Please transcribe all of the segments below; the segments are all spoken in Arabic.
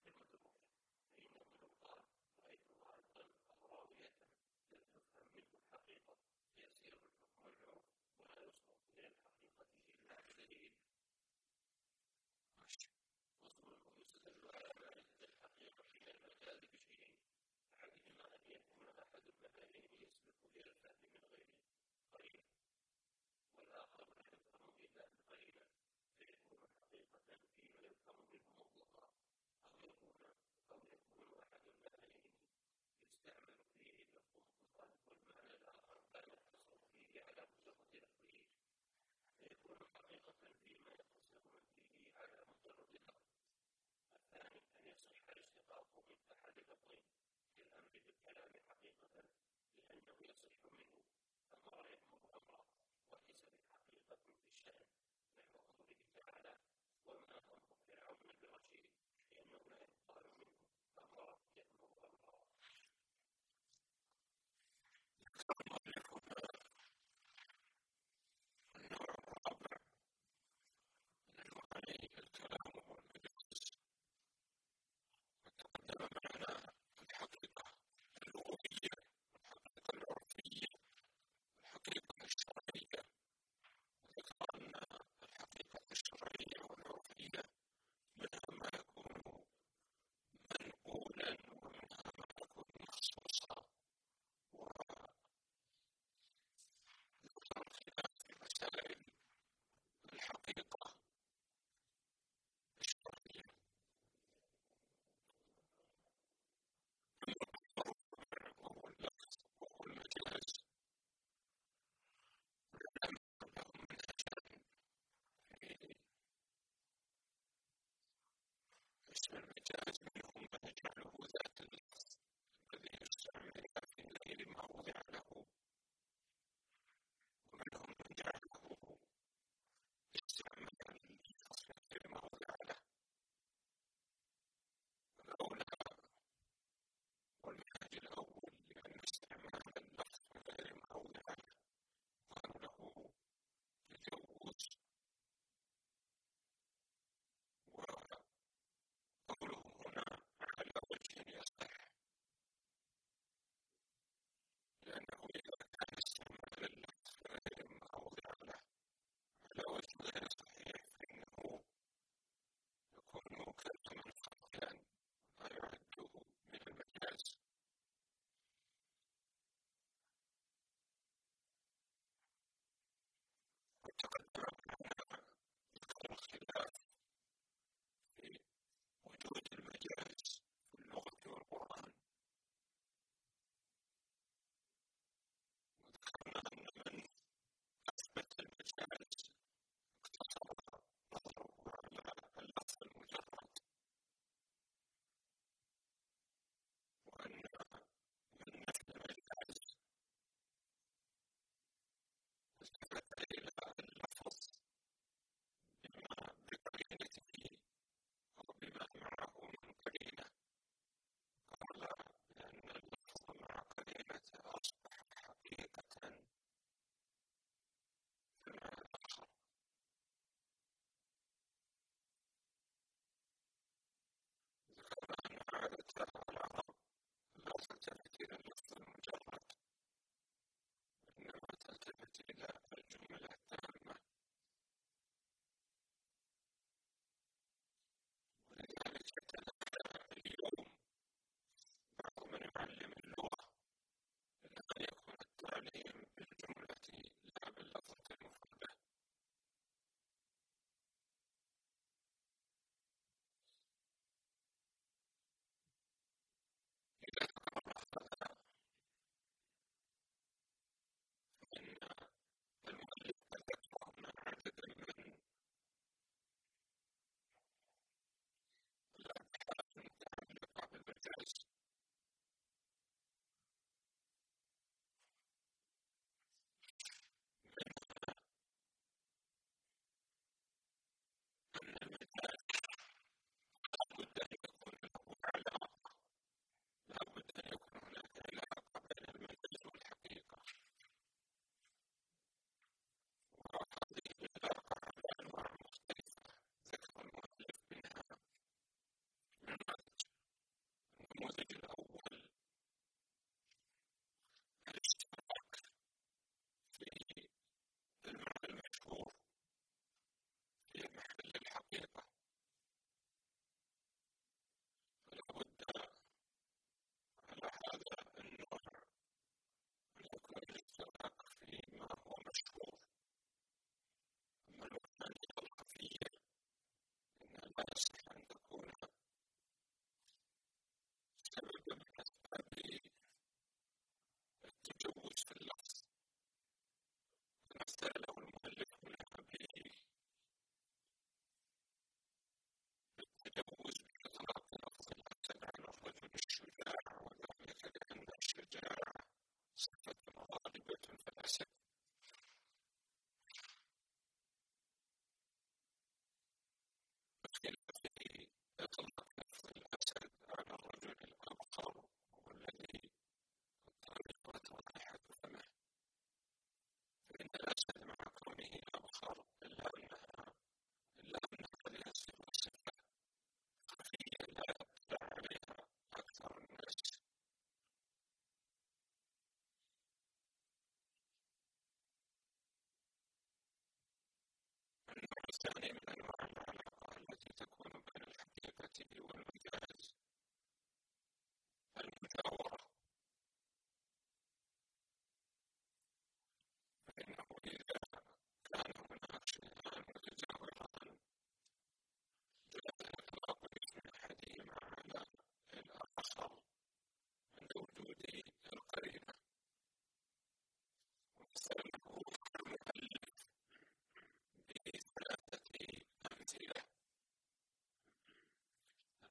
مدروجة، فإنه لو قال رأيتها أيضا راوية لم تفهم منه الحقيقة، فيصير الحكم العرف ولا يصرف إلى الحقيقة إلا بدليل. وصوله يستدل على معرفة الحقيقة من المجاز بشيئين: أحدهما أن يكون أحد المبانين يسبق إلى الفهم من غير قرينة، والآخر لا يفهم إلا بقرينة فيكون حقيقة فيما يفهم منه مطلقا، أو يكون أحد المعنيين يستعمل فيه اللفظ مطلقا والمعنى الآخر لا يقتصر فيه على مجرد لفظه، فيكون حقيقة فيما يقتصرون فيه على مجرد لفظ. الثاني أن يصح الاشتقاق من أحد اللفظين كالأمر بالكلام حقيقة، لأنه يصح منه أمر يأمر أمرا، وليس بحقيقة في الشأن، نحو قوله تعالى: وما أمر فرعون برشيد، لأنه لا يقال منه أمر يأمر أمرا.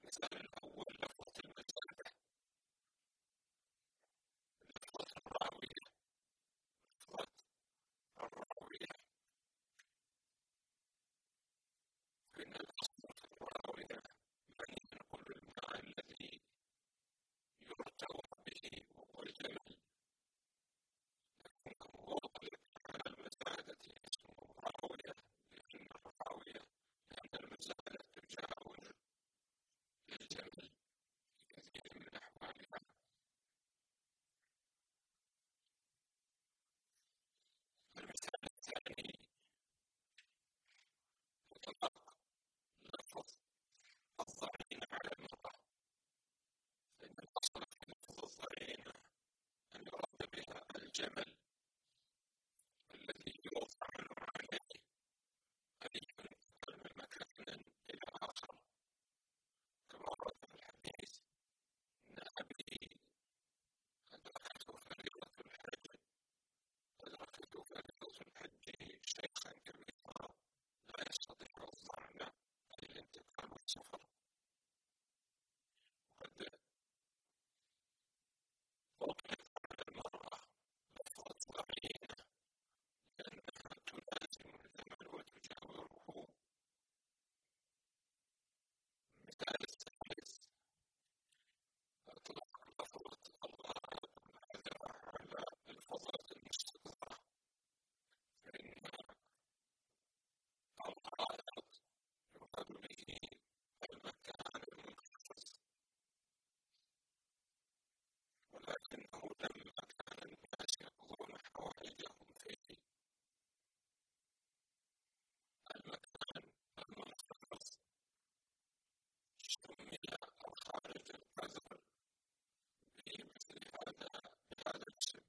المثال الأول لفظة المزادة، لفظة الراوية. لفظة الراوية فإن الأصل في الراوية من ينقل الماء الذي يرتوى به وهو الجمل، لكنه أطلق على المزادة اسمه راوية لأن الراوية لأن المزادة تجاوز الجمل في كثير من أحوالها. المثال الثاني إطلاق لفظ الضعين على المرأة، فإن الأصل في لفظ الضعين أن يراد بها الجمل الذي يوضع عليه أي ينتقل من مكان إلى آخر، كما ورد في الحديث إن أبي أدركته فريضة الحج شيخا كبيرا لا يستطيع الظعن أي الانتقال والسفر. وقد أطلق على المرأة لفظة ضعينة لأنها تلازم الجمل وتجاوره. المثال الثالث أطلق لفظة الغائط العذرة على الفضلة المستقرة، فإن الغائط يراد به المكان المنخفض، ولكنه لما كان الناس يقضون حوائجهم في المكان المنخفض سمي الخارج القذر بمثل بهذا الاسم.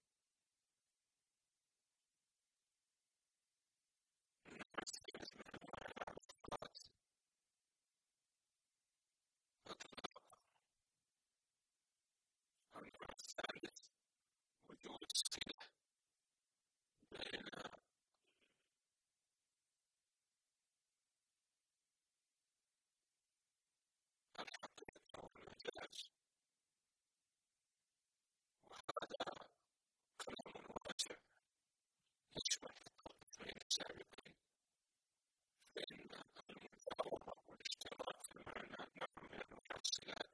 النوع الثالث من أنواع العلاقات النوع الثالث وجود صلة بين الحقيقة والمجاز، وهذا كلام واسع يشمل الطرفين السابقين، فإن المجاورة والاشتراك في المعنى نوع من أنواع الصلات.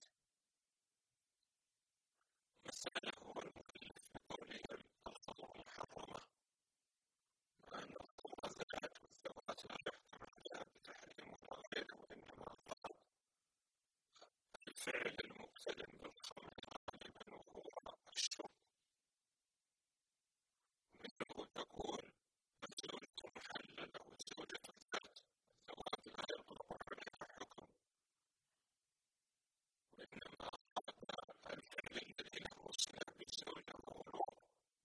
مثلا هو المؤلف بقوله الألفاظ المحرمة، مع أن الألفاظ ذات والذوات لا يحكم عليها بتحريم ولا غيره، وإنما فقط الفعل المقترن بالخمر غالبا وهو الشرب. منه تقول الزوجة محللة والزوجة الذات الذوات لا يطلق عليها حكم، وإنما الفعل الذي له صلة بالزوجة وهو الوضع.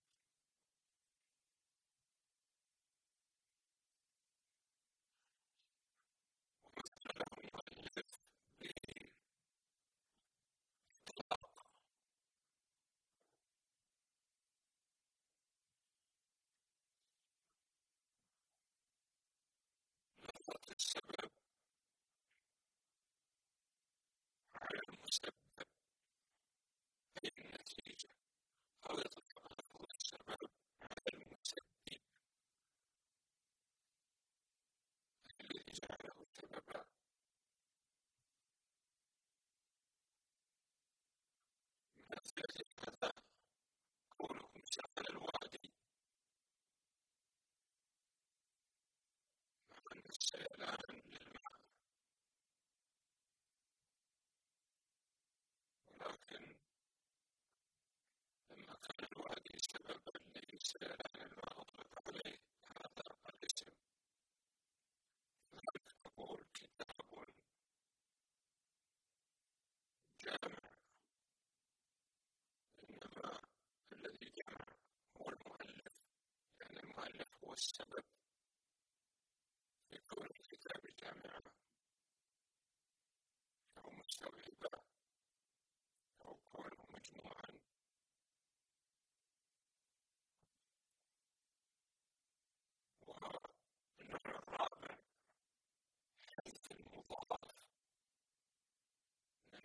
ومثل له المؤلف بإطلاق لفظة السبب على المسبب أي النتيجة، أو يطلق لفظ السبب على المسبب الذي جعله سببا. من أمثلة هذا قولهم سأل الوادي، مع أن السيلان للماء، ولكن لما كان الوادي سببا لسيلان الماء أطلق عليه هذا الاسم. لذلك نقول كتاب جامع، إنما الذي جمع هو المؤلف، لأن المؤلف هو السبب في كون الكتاب جامعا أو مستوعبا أو كونه مجموعا. والنوع الرابع حذف المضاف،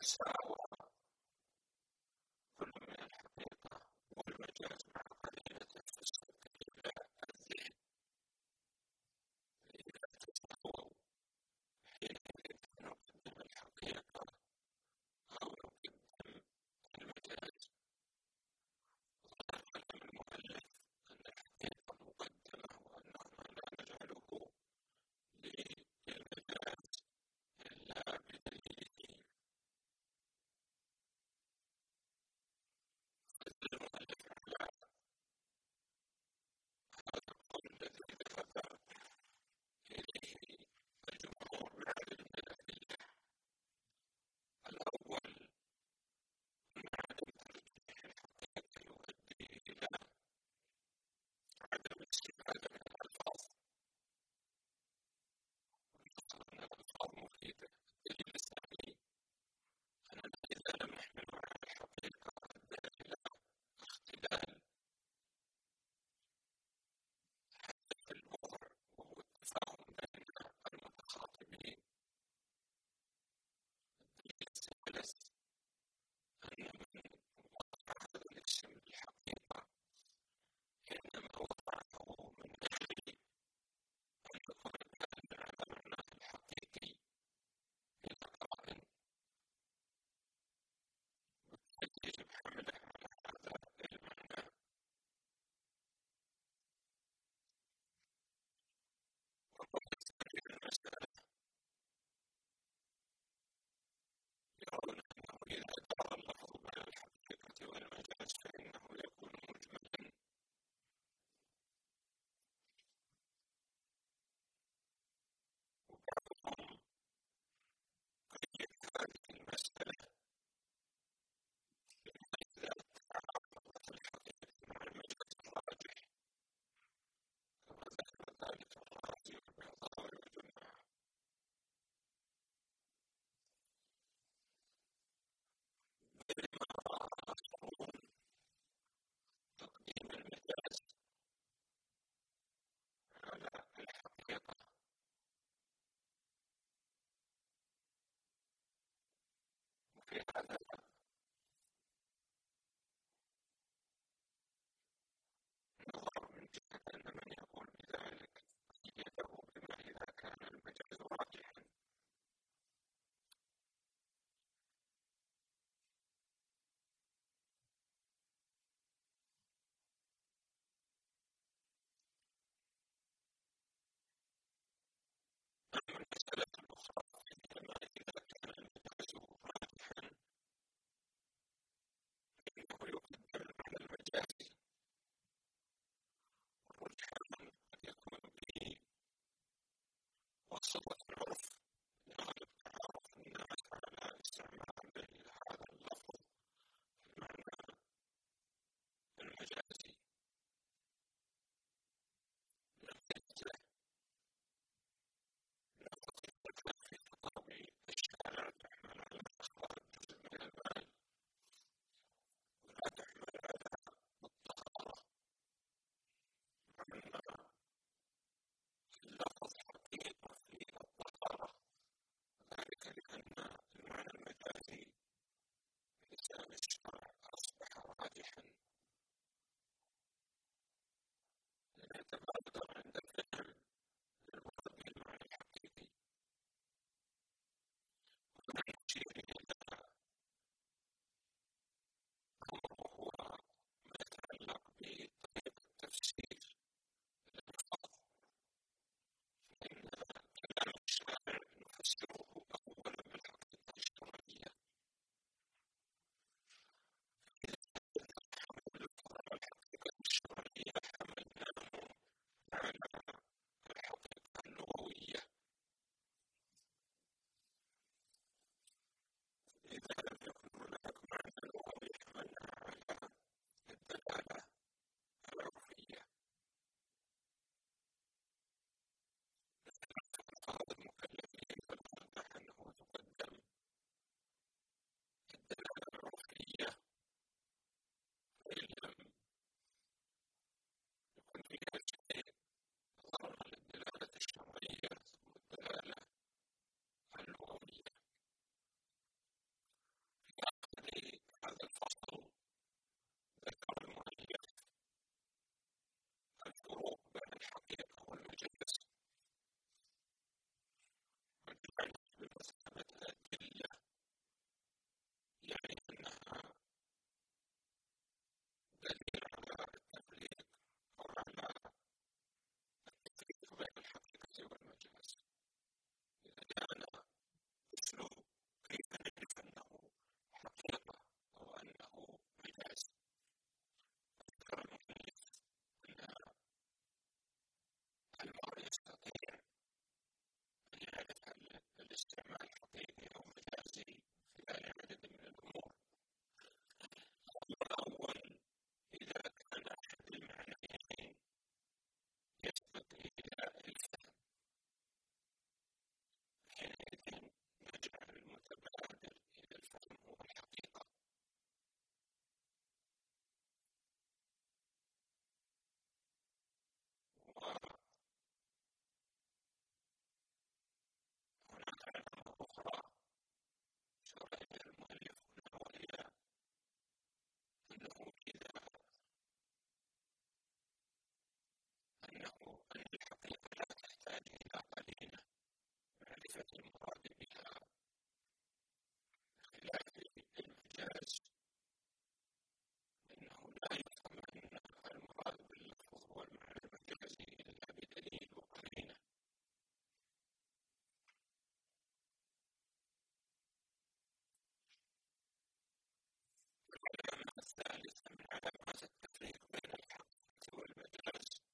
يتساوى كل من الحقيقة والمجاز مع قرينة تستقيم الذهن إذا تساووا حينئذ نقدم الحقيقة أو نقدم المجاز. ظهر كلام المؤلف أن الحقيقة مقدمة وأننا لا نجعله للمجاز إلا بدليله. المؤلف على هذا القول الذي ذهب إليه الجمهور من عدد من الأدلة. الأول أن عدم ترجيح الحقيقة يؤدي إلى عدم الاستفادة من الألفاظ، ونقصد أن الألفاظ مفيدة. الدليل الثاني أننا إذا لم نحمل على الحقيقة أدى إلى اختلال في الوضع وهو التفاهم بين المتخاطبين. الدليل الثالث أن من وضع هذا الاسم للحقيقة إنما وضعه من أجل أن يكون دالا على معناه الحقيقي إلى قائل، بالتالي يجب حمله على هذا المعنى. والرأي الثاني في المسألة يرون أنه إذا دار اللفظ بين الحقيقة والمجاز فإنه يكون مجملا، وبعضهم قيد هذه المسألة بما إذا تعارضت الحقيقة مع المجاز الراجح، كما ذكر ذلك الرازي والبيضاوي وجماعة. بينما رأى آخرون تقديم المجاز على الحقيقة، وفي هذا نظر من جهة أن من يقول بذلك قيده بما إذا كان المجاز راجحا، أما المسألة الأخرى فهي ما إذا كان المجاز راجحا فإنه يقدم على المجاز، والرجحان قد يكون به واسطة العرف لغلب تعارف الناس على استعمال هذا اللفظ في المعنى المجازي. نمثلة نقطة الخلاف المراد بها خلاف المجاز، أنه لا يفهم أن المراد باللفظ والمعنى المجازي إلا بدليل وقرينة. العلامة الثالثة من علامات التفريق بين الحقيقة والمجاز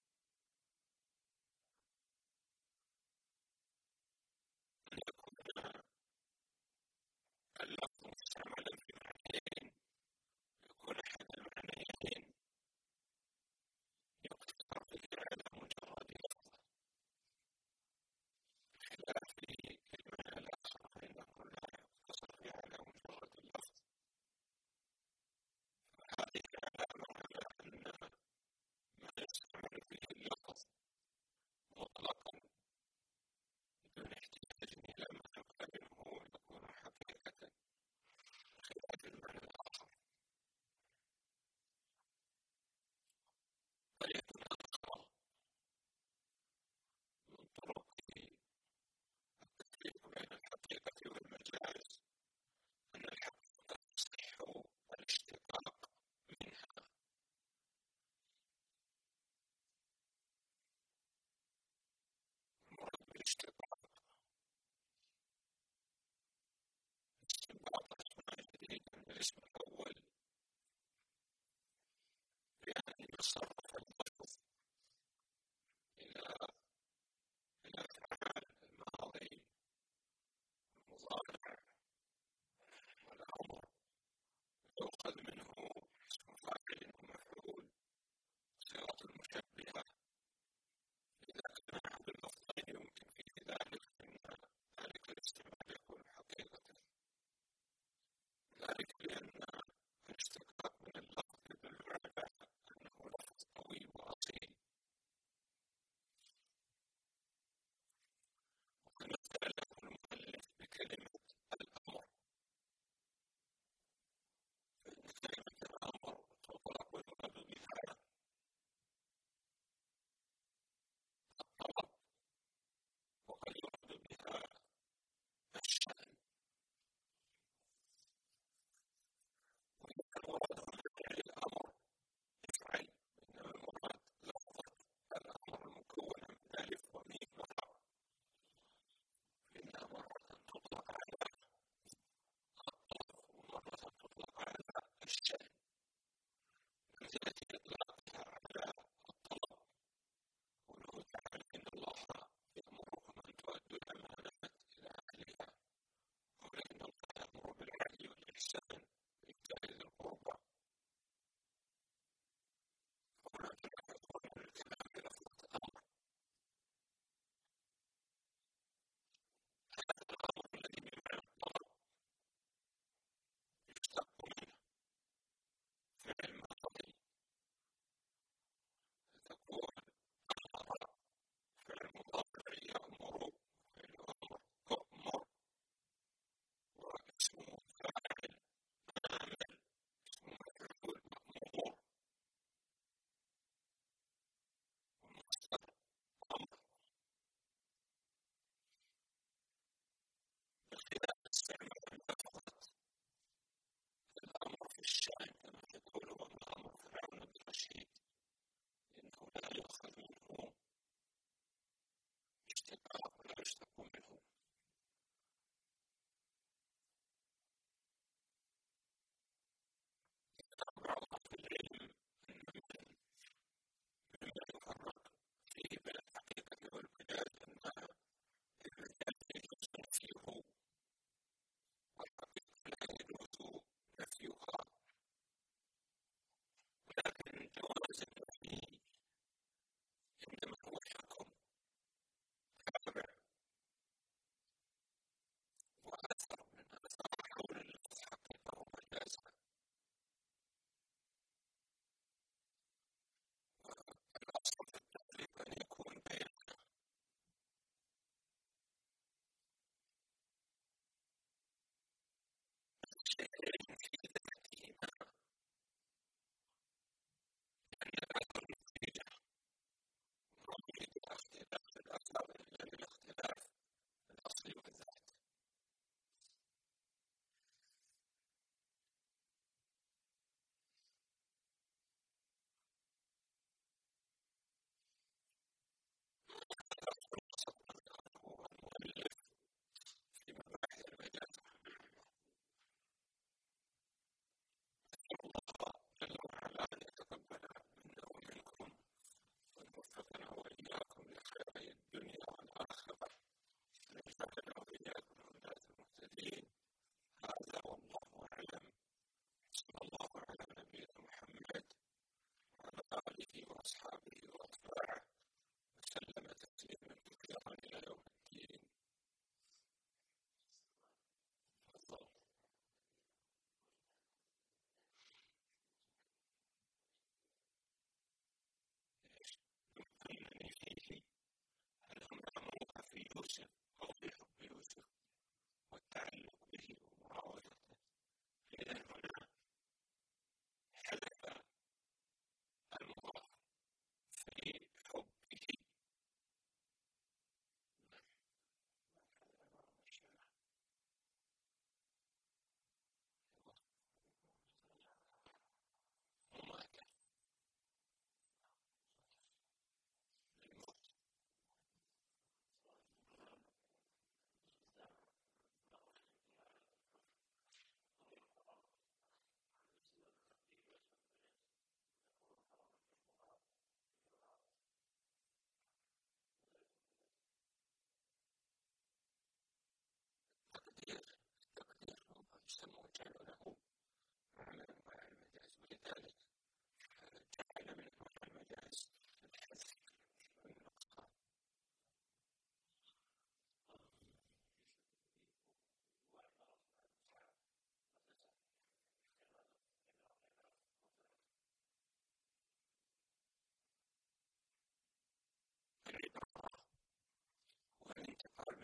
أن يكون اللفظ مستعملا في معنيين، يكون أحد المعنيين يقتصر فيه على مجرد لفظه، بخلاف المعنى الآخر فإنه لا يقتصر فيه على مجرد اللفظ. فهذه علامة على أن ما يستعمل فيه اللفظ مطلقا بدون احتياج إلى ما يقابله يكون حقيقة، بخلاف المعنى الآخر. طريقة أخرى من طرق التفريق بين الحقيقة والمجاز أن الحقيقة تصح الاشتقاق منها. المراد بالاشتقاق استنباط أسماء جديدة من الاسم الأول بأن يصرف اللفظ إلى الأفعال الماضي والمضارع والأمر، يؤخذ منه اسم فاعل ومفعول صيغة المشبهة. إذا كان أحد اللفظين يمكن فيه ذلك فإن ذلك الاستعمال يكون حقيقة، ذلك لأن الاشتقاق من اللفظ يدل على أنه لفظ قوي وأصيل. وكما مثل المؤلف بكلمة الأمر، فإن كلمة الأمر تطلق ويراد بها الطلب، وقد يراد بها الشأن. وإذا كان المراد هنا بفعل الأمر افعل، إنما المراد لفظة الأمر المكونة من ألف وميم وراء، فإنها مرة تطلق على الطلب ومرة تطلق على الشأن. بمثلة إطلاقها على الطلب قوله تعالى إن الله يأمركم أن تؤدوا الأمانات إلى أهلها، قول إن الله يأمر بالعدل والإحسان وإيتاء ذي القربى. هنا تلاحظون من الكلام بلفظة أمر. هذا الأمر الذي بمعنى الطلب يشتق منه فعل ماضي، تكون أمر، فعل مضارع يأمر، فعل أمر أؤمر، واسمه فاعل آمر، اسمه مفعول مأمور، ومصدر أمر. بخلاف استعمال لفظة الأمر في الشأن كما تقول وما أمر فرعون برشيد، إنه لا يؤخذ منه اشتقاق ولا يشتق منه. بعض أهل العلم أن مما يفرق فيه بين الحقيقة والمجاز أن المجاز يجوز نفيه والحقيقة لا يجوز نفيها، ولكن جواز النفي إنما هو حكم تابع وأثر من آثار حول اللفظ حقيقة ومجازا. والأصل في التفريق أن يكون بين شيئين في ذاتهما، لأن الأثر نتيجة وما يريد اختلاف الأثر إلا بالاختلاف الأصلي والذاتي.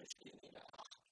20 إلى آخره.